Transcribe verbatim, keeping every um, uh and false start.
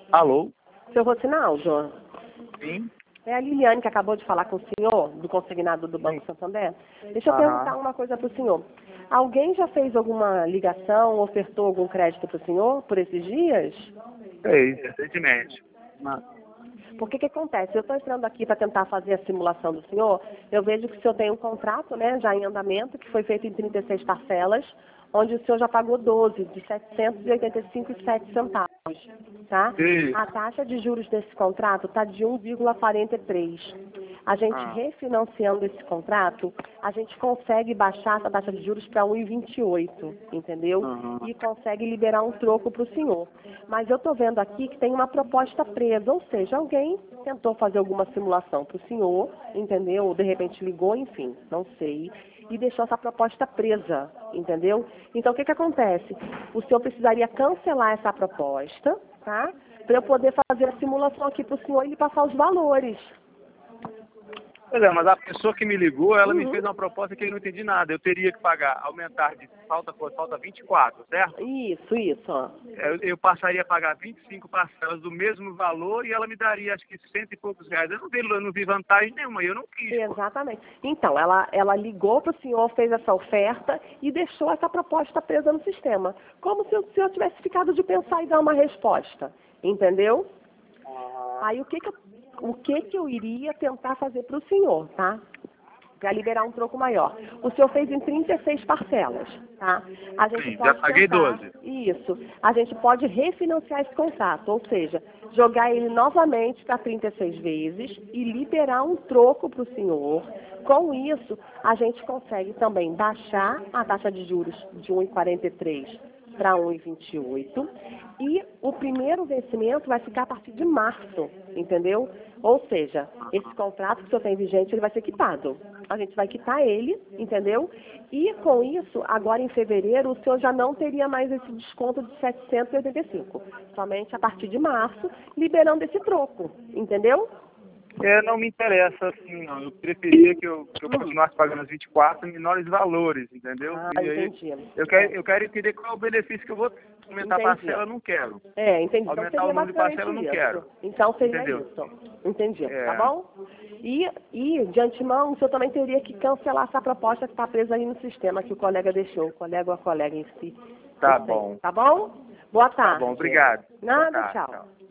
Alô? Seu Rocinaldo, Sim? é a Liliane que acabou de falar com o senhor, do consignado do Banco Santander. Deixa eu Aham. perguntar uma coisa para o senhor. Alguém já fez alguma ligação, ofertou algum crédito para o senhor por esses dias? Fez, recentemente. Porque o que acontece? Eu estou entrando aqui para tentar fazer a simulação do senhor, eu vejo que o senhor tem um contrato, né, já em andamento, que foi feito em trinta e seis parcelas, onde o senhor já pagou doze, de setecentos e oitenta e cinco reais e sete centavos, tá? Sim. A taxa de juros desse contrato está de um vírgula quarenta e três. A gente Ah. refinanciando esse contrato, a gente consegue baixar essa taxa de juros para um vírgula vinte e oito, entendeu? Uhum. E consegue liberar um troco para o senhor. Mas eu estou vendo aqui que tem uma proposta presa, ou seja, alguém tentou fazer alguma simulação para o senhor, entendeu? Ou de repente ligou, enfim, não sei, e deixou essa proposta presa, entendeu? Então o que que acontece? O senhor precisaria cancelar essa proposta, tá? Para eu poder fazer a simulação aqui para o senhor e lhe passar os valores. Pois é, mas a pessoa que me ligou, ela me Uhum. fez uma proposta que eu não entendi nada. Eu teria que pagar, aumentar de falta por falta vinte e quatro, certo? Isso, isso, ó. Eu, eu passaria a pagar vinte e cinco parcelas do mesmo valor e ela me daria acho que cento e poucos reais. Eu não vi, eu não vi vantagem nenhuma, eu não quis. Pô. Exatamente. Então, ela, ela ligou para o senhor, fez essa oferta e deixou essa proposta presa no sistema. Como se o senhor tivesse ficado de pensar e dar uma resposta. Entendeu? Aí o que que eu, o que que eu iria tentar fazer para o senhor, tá? Para liberar um troco maior. O senhor fez em trinta e seis parcelas, tá? A gente Sim, já pode paguei tentar, doze. isso, a gente pode refinanciar esse contrato, ou seja, jogar ele novamente para trinta e seis vezes e liberar um troco para o senhor. Com isso, a gente consegue também baixar a taxa de juros de um vírgula quarenta e três para um vírgula vinte e oito e o primeiro vencimento vai ficar a partir de março, entendeu? Ou seja, esse contrato que o senhor tem vigente, ele vai ser quitado. A gente vai quitar ele, entendeu? E com isso, agora em fevereiro, o senhor já não teria mais esse desconto de setecentos e oitenta e cinco. Somente a partir de março, liberando esse troco, entendeu? É, não me interessa assim, não. Eu preferia que eu, que eu Hum. continuasse pagando os vinte e quatro em menores valores, entendeu? Ah, E aí, entendi. eu quero, eu quero entender qual é o benefício que eu vou aumentar a Entendi. parcela, eu não quero. É, entendi. Então Aumentar seria o número de basicamente parcela, eu não isso. quero. Então seria Entendeu? isso. Entendi. É. Tá bom? E, e, de antemão, o senhor também teria que cancelar essa proposta que está presa aí no sistema que o colega deixou, o colega ou a colega em si. Tá Não sei. bom. Tá bom? Boa Tá tarde. bom, obrigado. Boa Nada, tarde, tchau. tchau.